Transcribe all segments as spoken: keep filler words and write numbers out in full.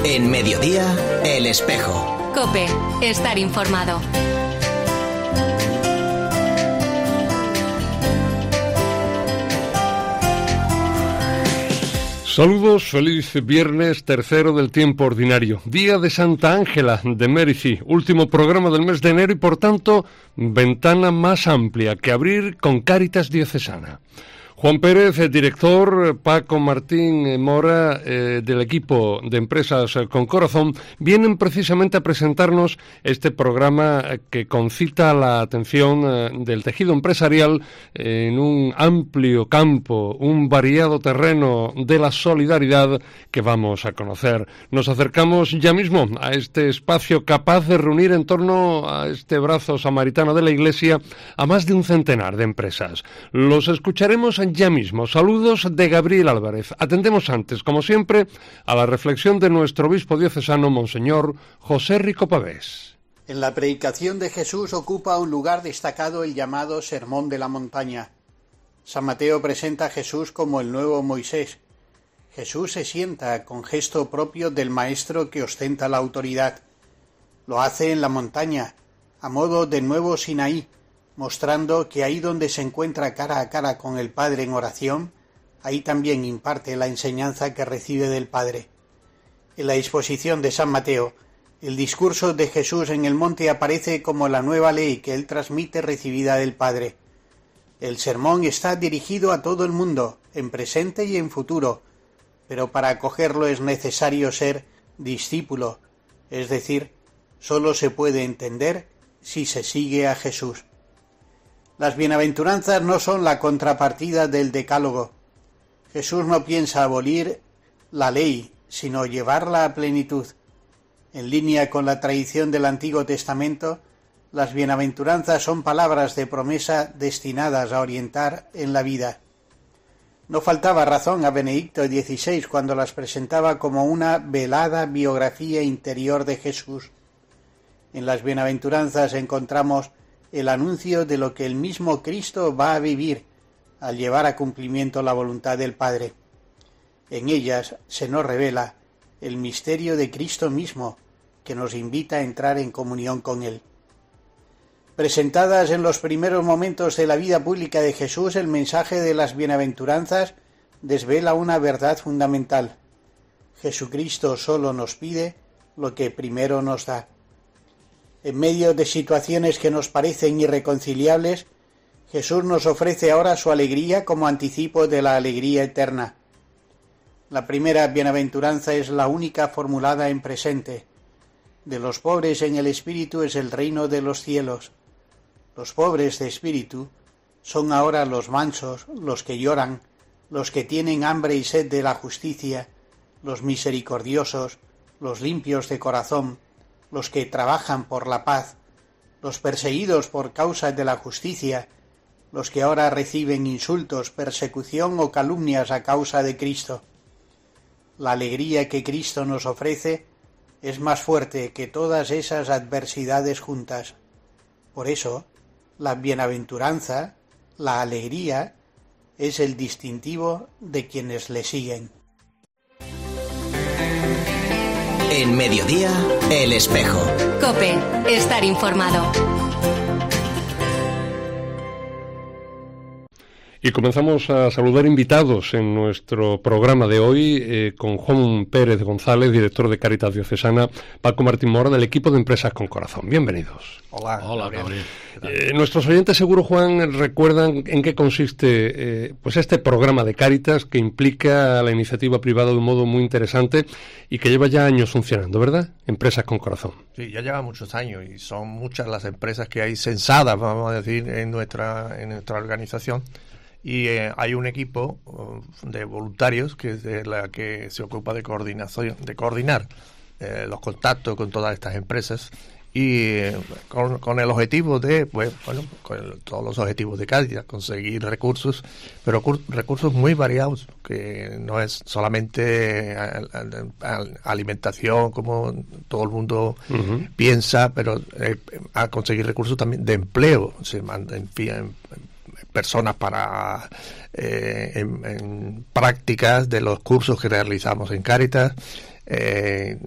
En Mediodía, El Espejo. COPE, estar informado. Saludos, feliz viernes tercero del tiempo ordinario, día de Santa Ángela de Mérici, último programa del mes de enero y por tanto ventana más amplia que abrir con Cáritas Diocesana. Juan Pérez, director, Paco Martín Mora, eh, del equipo de Empresas con Corazón, vienen precisamente a presentarnos este programa que concita la atención eh, del tejido empresarial en un amplio campo, un variado terreno de la solidaridad que vamos a conocer. Nos acercamos ya mismo a este espacio capaz de reunir en torno a este brazo samaritano de la Iglesia a más de un centenar de empresas. Los escucharemos ya mismo. Saludos de Gabriel Álvarez. Atendemos antes, como siempre, a la reflexión de nuestro obispo diocesano, Monseñor José Rico Pavés. En la predicación de Jesús ocupa un lugar destacado el llamado Sermón de la Montaña. San Mateo presenta a Jesús como el nuevo Moisés. Jesús se sienta con gesto propio del maestro que ostenta la autoridad. Lo hace en la montaña, a modo de nuevo Sinaí, mostrando que ahí donde se encuentra cara a cara con el Padre en oración, ahí también imparte la enseñanza que recibe del Padre. En la exposición de San Mateo, el discurso de Jesús en el monte aparece como la nueva ley que él transmite recibida del Padre. El sermón está dirigido a todo el mundo, en presente y en futuro, pero para acogerlo es necesario ser discípulo, es decir, solo se puede entender si se sigue a Jesús. Las bienaventuranzas no son la contrapartida del decálogo. Jesús no piensa abolir la ley, sino llevarla a plenitud. En línea con la tradición del Antiguo Testamento, las bienaventuranzas son palabras de promesa destinadas a orientar en la vida. No faltaba razón a Benedicto dieciséis cuando las presentaba como una velada biografía interior de Jesús. En las bienaventuranzas encontramos el anuncio de lo que el mismo Cristo va a vivir al llevar a cumplimiento la voluntad del Padre. En ellas se nos revela el misterio de Cristo mismo, que nos invita a entrar en comunión con Él. Presentadas en los primeros momentos de la vida pública de Jesús, el mensaje de las bienaventuranzas desvela una verdad fundamental. Jesucristo solo nos pide lo que primero nos da. En medio de situaciones que nos parecen irreconciliables, Jesús nos ofrece ahora su alegría como anticipo de la alegría eterna. La primera bienaventuranza es la única formulada en presente. De los pobres en el espíritu es el reino de los cielos. Los pobres de espíritu son ahora los mansos, los que lloran, los que tienen hambre y sed de la justicia, los misericordiosos, los limpios de corazón, los que trabajan por la paz, los perseguidos por causa de la justicia, los que ahora reciben insultos, persecución o calumnias a causa de Cristo. La alegría que Cristo nos ofrece es más fuerte que todas esas adversidades juntas. Por eso, la bienaventuranza, la alegría, es el distintivo de quienes le siguen. En Mediodía, El Espejo. COPE, estar informado. Y comenzamos a saludar invitados en nuestro programa de hoy eh, con Juan Pérez González, director de Cáritas Diocesana, Paco Martín Mora, del equipo de Empresas con Corazón. Bienvenidos. Hola, hola, Gabriel. Eh, nuestros oyentes seguro, Juan, recuerdan en qué consiste eh, pues este programa de Cáritas que implica a la iniciativa privada de un modo muy interesante y que lleva ya años funcionando, ¿verdad? Empresas con Corazón. Sí, ya lleva muchos años y son muchas las empresas que hay censadas, vamos a decir, en nuestra, en nuestra organización. Y eh, hay un equipo uh, de voluntarios que es de la que se ocupa de coordinación, de coordinar eh, los contactos con todas estas empresas y eh, con, con el objetivo de, pues, bueno, con el, todos los objetivos de Cáritas, conseguir recursos, pero cur, recursos muy variados, que no es solamente a, a, a alimentación como todo el mundo uh-huh. piensa, pero eh, a conseguir recursos también de empleo, se manda en fin, en, personas para eh, en, en prácticas de los cursos que realizamos en Cáritas, Eh,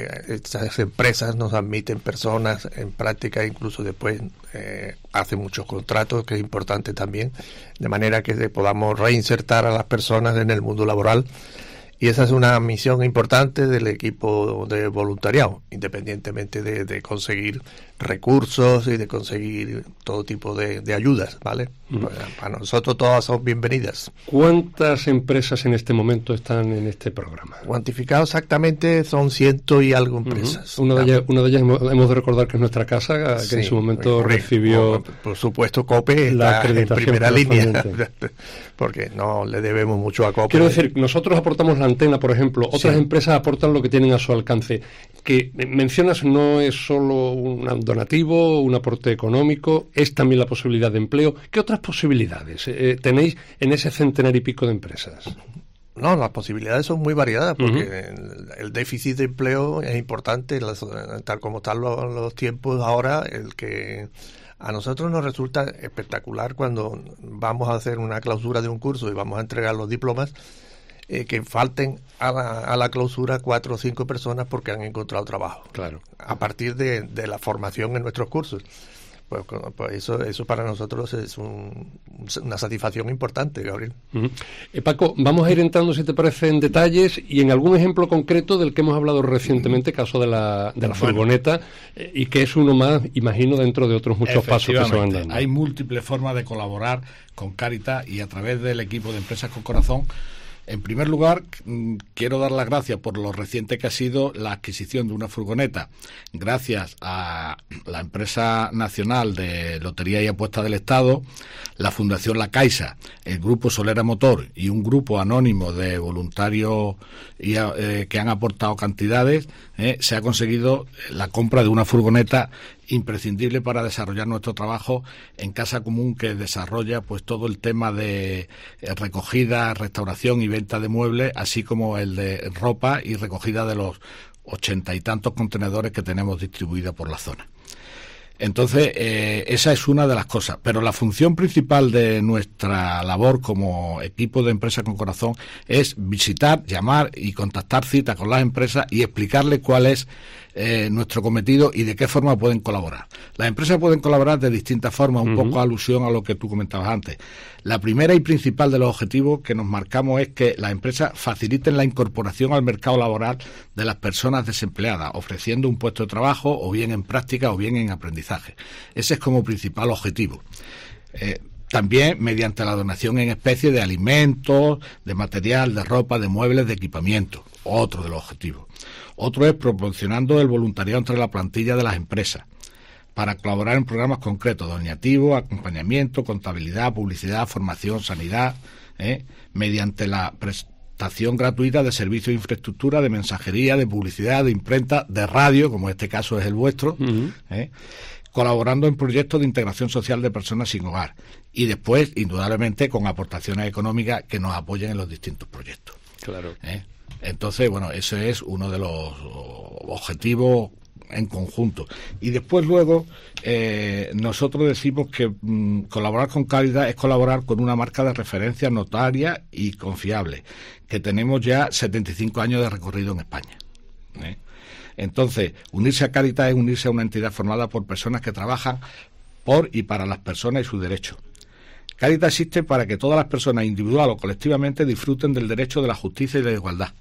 estas empresas nos admiten personas en práctica, incluso después eh, hacen muchos contratos, que es importante también, de manera que podamos reinsertar a las personas en el mundo laboral. Y esa es una misión importante del equipo de voluntariado, independientemente de, de conseguir recursos y de conseguir todo tipo de, de ayudas, ¿vale? Mm. Pues, para nosotros todas son bienvenidas. ¿Cuántas empresas en este momento están en este programa? Cuantificado exactamente son ciento y algo empresas. Uh-huh. Una de ellas, una de ellas hemos, hemos de recordar que es nuestra casa, que sí, en su momento correcto. recibió... Por, por supuesto, COPE está en primera línea, porque no le debemos mucho a COPE. Quiero decir, nosotros aportamos la antena, por ejemplo, otras sí. empresas aportan lo que tienen a su alcance. Que mencionas no es solo un donativo, un aporte económico, es también la posibilidad de empleo. ¿Qué otras posibilidades eh, tenéis en ese centenar y pico de empresas? No, las posibilidades son muy variadas, porque uh-huh. el, el déficit de empleo es importante, las, tal como están los, los tiempos ahora, el que a nosotros nos resulta espectacular cuando vamos a hacer una clausura de un curso y vamos a entregar los diplomas, eh, que falten a la, a la clausura cuatro o cinco personas porque han encontrado trabajo. Claro. A partir de, de la formación en nuestros cursos. Pues, pues eso, eso para nosotros es un, una satisfacción importante, Gabriel. Uh-huh. Eh, Paco, vamos a ir entrando, si te parece, en detalles y en algún ejemplo concreto del que hemos hablado recientemente, caso de la, de la furgoneta, eh, y que es uno más, imagino, dentro de otros muchos pasos que se van dando. Hay múltiples formas de colaborar con Cáritas y a través del equipo de Empresas con Corazón. En primer lugar, quiero dar las gracias por lo reciente que ha sido la adquisición de una furgoneta, gracias a la empresa nacional de Lotería y Apuestas del Estado, la Fundación La Caixa, el Grupo Solera Motor y un grupo anónimo de voluntarios y, eh, que han aportado cantidades. Eh, se ha conseguido la compra de una furgoneta imprescindible para desarrollar nuestro trabajo en Casa Común, que desarrolla pues todo el tema de eh, recogida, restauración y venta de muebles, así como el de ropa y recogida de los ochenta y tantos contenedores que tenemos distribuidos por la zona. Entonces, eh, esa es una de las cosas. Pero la función principal de nuestra labor como equipo de Empresas con Corazón es visitar, llamar y contactar cita con las empresas y explicarles cuál es eh, nuestro cometido y de qué forma pueden colaborar. Las empresas pueden colaborar de distintas formas, un uh-huh. poco alusión a lo que tú comentabas antes. La primera y principal de los objetivos que nos marcamos es que las empresas faciliten la incorporación al mercado laboral de las personas desempleadas, ofreciendo un puesto de trabajo o bien en práctica o bien en aprendizaje. Ese es como principal objetivo. Eh, También mediante la donación en especie de alimentos, de material, de ropa, de muebles, de equipamiento. Otro de los objetivos. Otro es proporcionando el voluntariado entre la plantilla de las empresas para colaborar en programas concretos, donativos, acompañamiento, contabilidad, publicidad, formación, sanidad, ¿eh? mediante la prestación gratuita de servicios de infraestructura, de mensajería, de publicidad, de imprenta, de radio, como este caso es el vuestro, uh-huh. ¿eh? colaborando en proyectos de integración social de personas sin hogar y después, indudablemente, con aportaciones económicas que nos apoyen en los distintos proyectos. Claro. ¿Eh? Entonces, bueno, ese es uno de los objetivos en conjunto. Y después, luego, eh, nosotros decimos que mmm, colaborar con Cáritas es colaborar con una marca de referencia notaria y confiable, que tenemos ya setenta y cinco años de recorrido en España. ¿Eh? Entonces, unirse a Cáritas es unirse a una entidad formada por personas que trabajan por y para las personas y sus derechos. Cáritas existe para que todas las personas, individual o colectivamente, disfruten del derecho de la justicia y de la igualdad.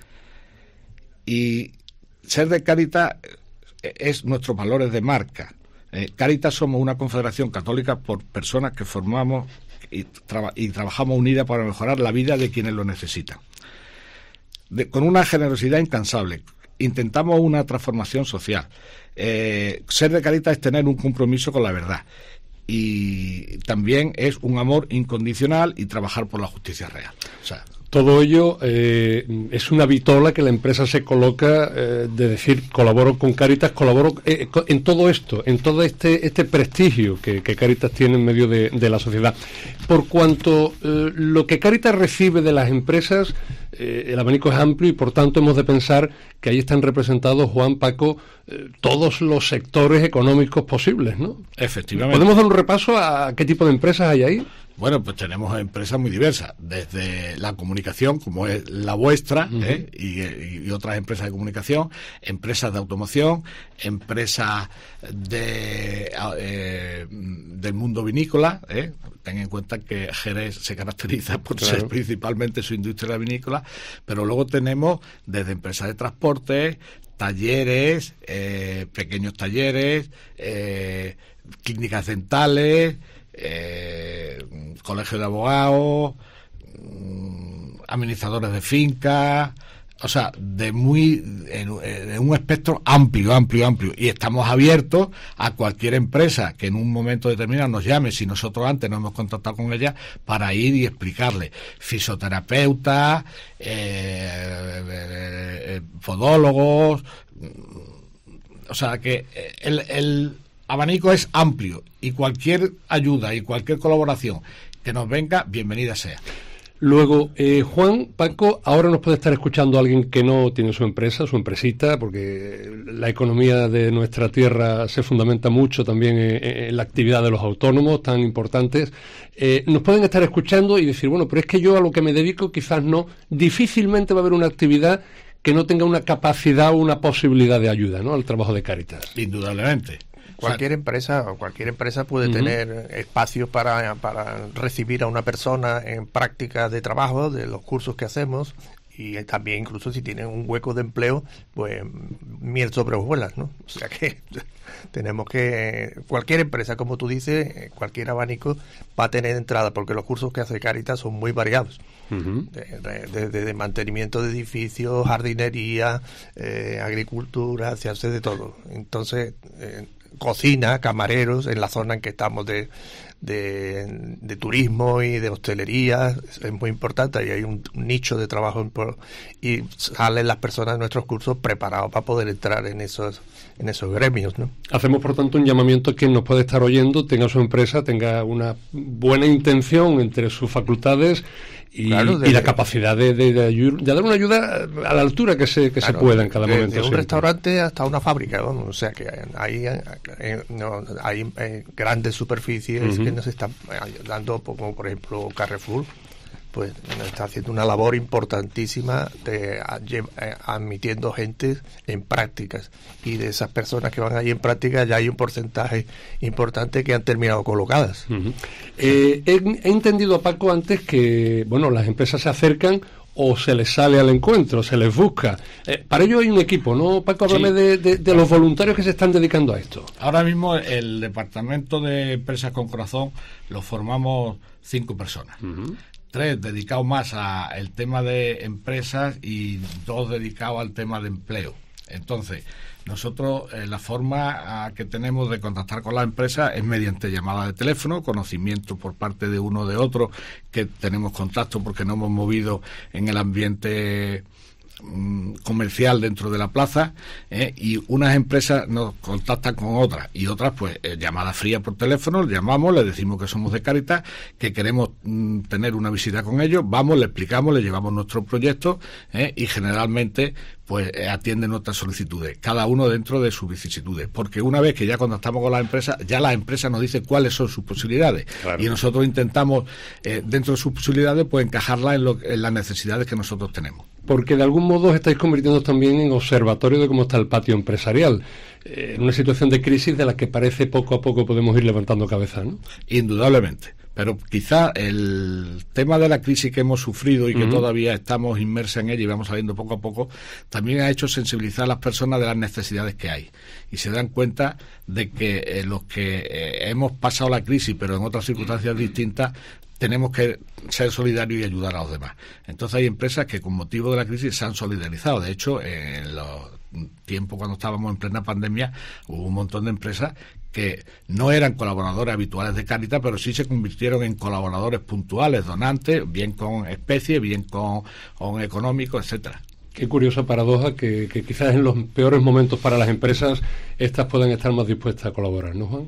Y ser de Cáritas es nuestros valores de marca. Eh, Cáritas somos una confederación católica por personas que formamos y, traba, y trabajamos unidas para mejorar la vida de quienes lo necesitan. De, con una generosidad incansable. Intentamos una transformación social. Eh, ser de Cáritas es tener un compromiso con la verdad. Y también es un amor incondicional y trabajar por la justicia real. O sea, todo ello eh, es una vitola que la empresa se coloca eh, de decir, colaboro con Cáritas, colaboro eh, en todo esto, en todo este este prestigio que, que Cáritas tiene en medio de, de la sociedad. Por cuanto eh, lo que Cáritas recibe de las empresas, eh, el abanico es amplio y por tanto hemos de pensar que ahí están representados, Juan, Paco, eh, todos los sectores económicos posibles, ¿no? Efectivamente. ¿Podemos dar un repaso a qué tipo de empresas hay ahí? Bueno, pues tenemos empresas muy diversas, desde la comunicación, como es la vuestra, uh-huh. ¿eh? y, y otras empresas de comunicación, empresas de automoción, empresas de eh, del mundo vinícola. ¿eh? Ten en cuenta que Jerez se caracteriza por claro. ser principalmente su industria vinícola, pero luego tenemos desde empresas de transporte, talleres, eh, pequeños talleres, eh, clínicas dentales, Eh, colegio de abogados, mm, administradores de fincas, o sea, de muy en, en un espectro amplio, amplio, amplio, y estamos abiertos a cualquier empresa que en un momento determinado nos llame, si nosotros antes no hemos contactado con ella, para ir y explicarle. Fisioterapeutas, eh, eh, eh, podólogos, o sea que el, el abanico es amplio y cualquier ayuda y cualquier colaboración que nos venga, bienvenida sea. Luego, eh, Juan, Paco, ahora nos puede estar escuchando alguien que no tiene su empresa, su empresita, porque la economía de nuestra tierra se fundamenta mucho también en, en la actividad de los autónomos, tan importantes. Eh, nos pueden estar escuchando y decir, bueno, pero es que yo a lo que me dedico quizás no, difícilmente va a haber una actividad que no tenga una capacidad o una posibilidad de ayuda, ¿no?, al trabajo de Cáritas. Indudablemente. Cualquier empresa cualquier empresa puede uh-huh. tener espacios para, para recibir a una persona en prácticas de trabajo, de los cursos que hacemos, y también incluso si tienen un hueco de empleo, pues miel sobre hojuelas, ¿no? O sea que tenemos que, cualquier empresa, como tú dices, cualquier abanico va a tener entrada, porque los cursos que hace Cáritas son muy variados. Uh-huh. de, de, de, de mantenimiento de edificios, jardinería, eh, agricultura, se hace de todo. Entonces, eh, cocina, camareros, en la zona en que estamos de, de, de turismo y de hostelería, es muy importante, y hay un, un nicho de trabajo por, y salen las personas de nuestros cursos preparados para poder entrar en esos en esos gremios, ¿no? Hacemos, por tanto, un llamamiento a quien nos puede estar oyendo, tenga su empresa, tenga una buena intención entre sus facultades y, claro, de, y la capacidad de, de, de, ayud- de dar una ayuda a la altura que se que claro, se pueda en cada de, momento. De un siempre. Restaurante hasta una fábrica, ¿no? O sea que hay, hay, no, hay eh, grandes superficies uh-huh. que nos están dando, como por ejemplo Carrefour, pues está haciendo una labor importantísima de eh, admitiendo gente en prácticas, y de esas personas que van ahí en prácticas ya hay un porcentaje importante que han terminado colocadas. Uh-huh. Eh, he, he entendido a Paco antes que, bueno, las empresas se acercan o se les sale al encuentro, se les busca. Eh, para ello hay un equipo, ¿no, Paco? Háblame sí. de, de, de los voluntarios que se están dedicando a esto. Ahora mismo el Departamento de Empresas con Corazón lo formamos cinco personas. Uh-huh. Tres dedicados más al tema de empresas y dos dedicados al tema de empleo. Entonces, nosotros eh, la forma que tenemos de contactar con las empresas es mediante llamada de teléfono, conocimiento por parte de uno o de otro, que tenemos contacto porque nos hemos movido en el ambiente comercial dentro de la plaza, eh, y unas empresas nos contactan con otras y otras pues eh, llamada fría por teléfono, le llamamos, le decimos que somos de Cáritas, que queremos mm, tener una visita con ellos, vamos, le explicamos, le llevamos nuestro proyecto eh, y generalmente pues eh, atienden nuestras solicitudes, cada uno dentro de sus vicisitudes, porque una vez que ya contactamos con las empresas, ya las empresas nos dicen cuáles son sus posibilidades, claro. y nosotros intentamos eh, dentro de sus posibilidades pues encajarlas en, lo, en las necesidades que nosotros tenemos. Porque de algún modo os estáis convirtiendo también en observatorio de cómo está el patio empresarial, eh, en una situación de crisis de la que parece poco a poco podemos ir levantando cabeza, ¿no? Indudablemente. Pero quizá el tema de la crisis que hemos sufrido y que uh-huh. todavía estamos inmersos en ella y vamos saliendo poco a poco, también ha hecho sensibilizar a las personas de las necesidades que hay. Y se dan cuenta de que eh, los que eh, hemos pasado la crisis, pero en otras circunstancias distintas, tenemos que ser solidarios y ayudar a los demás. Entonces hay empresas que con motivo de la crisis se han solidarizado. De hecho, en los tiempos cuando estábamos en plena pandemia, hubo un montón de empresas que no eran colaboradores habituales de Cáritas, pero sí se convirtieron en colaboradores puntuales, donantes, bien con especie, bien con, con económico, etcétera. Qué curiosa paradoja que, que quizás en los peores momentos para las empresas estas puedan estar más dispuestas a colaborar, ¿no, Juan?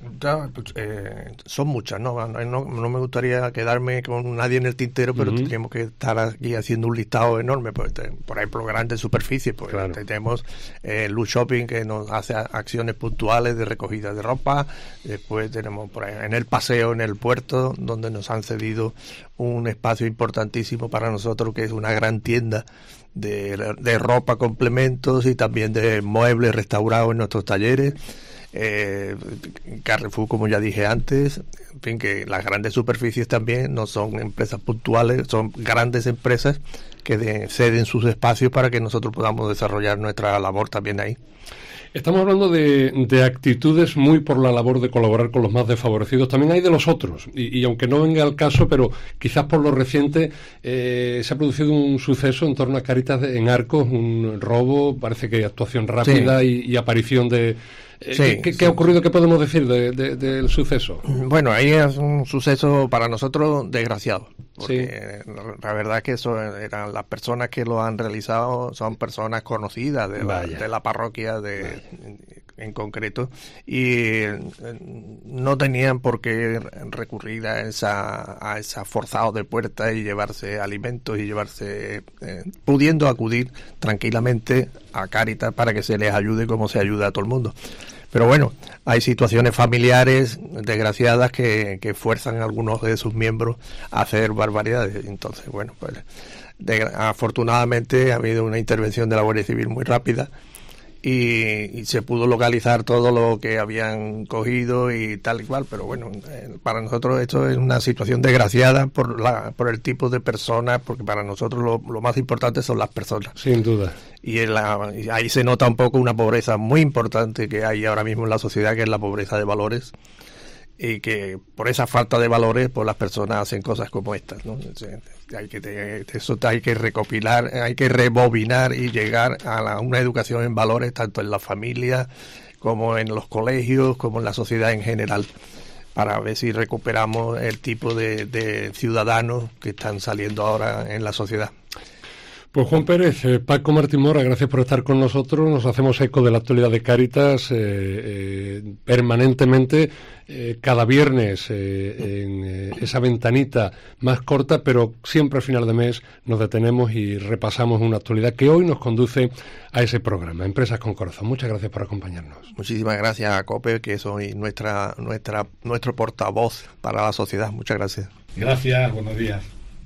Ya, pues, eh, son muchas, ¿no? No, no no me gustaría quedarme con nadie en el tintero, pero uh-huh. tendríamos que estar aquí haciendo un listado enorme. Pues, te, por ejemplo, grandes superficies, pues claro. tenemos eh, Luz Shopping, que nos hace acciones puntuales de recogida de ropa. Después tenemos por ahí, en el paseo, en el puerto, donde nos han cedido un espacio importantísimo para nosotros, que es una gran tienda de, de ropa, complementos y también de muebles restaurados en nuestros talleres. Eh, Carrefour, como ya dije antes, en fin, que las grandes superficies también no son empresas puntuales, son grandes empresas que de, ceden sus espacios para que nosotros podamos desarrollar nuestra labor también ahí. Estamos hablando de, de actitudes muy por la labor de colaborar con los más desfavorecidos. También hay de los otros. Y, y aunque no venga al caso, pero quizás por lo reciente, eh, se ha producido un suceso en torno a Cáritas en Arcos, un robo, parece que actuación rápida sí. y, y aparición de... Eh, sí, ¿Qué, sí. ¿Qué ha ocurrido? ¿Qué podemos decir de, de, del suceso? Bueno, ahí es un suceso para nosotros desgraciado. Porque sí. la verdad es que eso eran las personas que lo han realizado, son personas conocidas de, la, de la parroquia de, en concreto, y no tenían por qué recurrir a esa a esa forzado de puerta y llevarse alimentos y llevarse eh, pudiendo acudir tranquilamente a Cáritas para que se les ayude como se ayuda a todo el mundo. Pero bueno, hay situaciones familiares desgraciadas que, que fuerzan a algunos de sus miembros a hacer barbaridades. Entonces, bueno, pues de, afortunadamente ha habido una intervención de la Guardia Civil muy rápida y, y se pudo localizar todo lo que habían cogido y tal y cual. Pero bueno, eh, para nosotros esto es una situación desgraciada por la por el tipo de personas, porque para nosotros lo, lo más importante son las personas. Sin duda. Y, en la, y ahí se nota un poco una pobreza muy importante que hay ahora mismo en la sociedad, que es la pobreza de valores, y que por esa falta de valores pues las personas hacen cosas como estas, ¿no? Hay que, eso hay que recopilar, hay que rebobinar y llegar a la, una educación en valores tanto en la familia como en los colegios, como en la sociedad en general, para ver si recuperamos el tipo de, de ciudadanos que están saliendo ahora en la sociedad. Pues Juan Pérez, eh, Paco Martín Mora, gracias por estar con nosotros. Nos hacemos eco de la actualidad de Cáritas eh, eh, permanentemente, eh, cada viernes eh, en eh, esa ventanita más corta, pero siempre al final de mes nos detenemos y repasamos una actualidad que hoy nos conduce a ese programa, Empresas con Corazón. Muchas gracias por acompañarnos. Muchísimas gracias a COPE, que soy nuestra, nuestra, nuestro portavoz para la sociedad. Muchas gracias. Gracias, buenos días.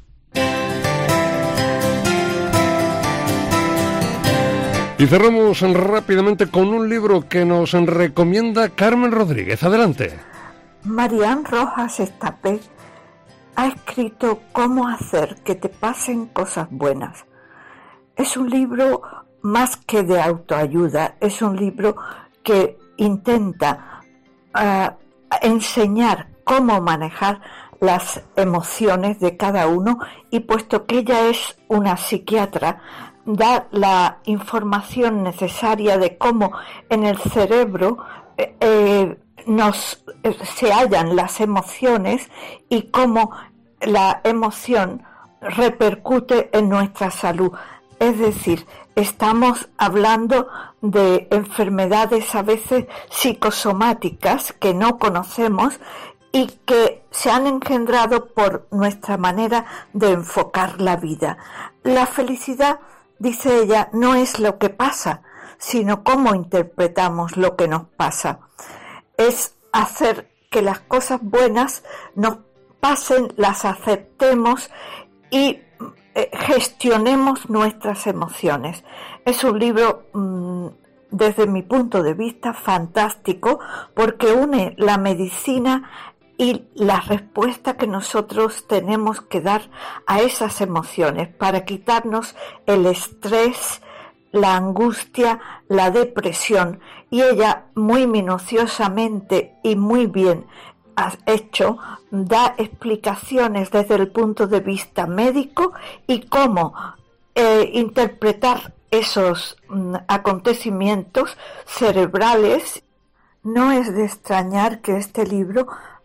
Y cerramos rápidamente con un libro que nos recomienda Carmen Rodríguez. Adelante. Marián Rojas Estapé ha escrito Cómo hacer que te pasen cosas buenas. Es un libro más que de autoayuda, es un libro que intenta uh, enseñar cómo manejar las emociones de cada uno, y puesto que ella es una psiquiatra, da la información necesaria de cómo en el cerebro eh, eh, nos eh, se hallan las emociones y cómo la emoción repercute en nuestra salud. Es decir, estamos hablando de enfermedades a veces psicosomáticas que no conocemos y que se han engendrado por nuestra manera de enfocar la vida. La felicidad, dice ella, no es lo que pasa, sino cómo interpretamos lo que nos pasa. Es hacer que las cosas buenas nos pasen, las aceptemos y eh, gestionemos nuestras emociones. Es un libro, mmm, desde mi punto de vista, fantástico, porque une la medicina y la respuesta que nosotros tenemos que dar a esas emociones para quitarnos el estrés, la angustia, la depresión. Y ella muy minuciosamente y muy bien ha hecho, da explicaciones desde el punto de vista médico y cómo eh, interpretar esos mm, acontecimientos cerebrales. No es de extrañar que este libro,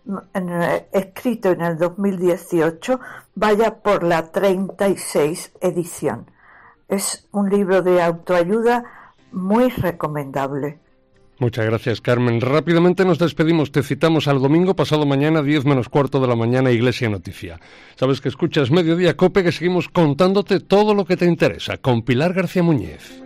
escrito en el dos mil dieciocho, vaya por la treinta y seis edición. Es un libro de autoayuda muy recomendable. Muchas gracias, Carmen. Rápidamente nos despedimos. Te citamos al domingo pasado mañana, diez menos cuarto de la mañana, Iglesia Noticia. Sabes que escuchas Mediodía Cope, que seguimos contándote todo lo que te interesa, con Pilar García Muñiz.